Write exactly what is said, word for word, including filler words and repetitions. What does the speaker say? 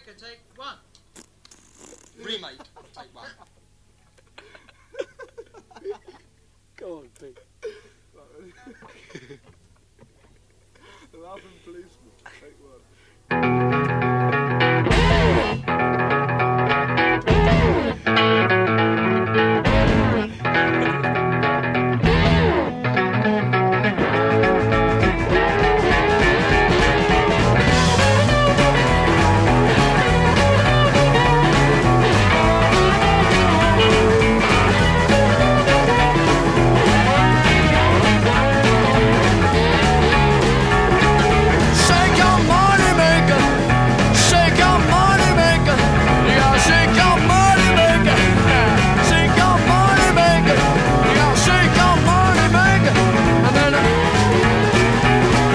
Rebecca, take one. Remake, take one. Go on, Pete. The laughing policeman, take one.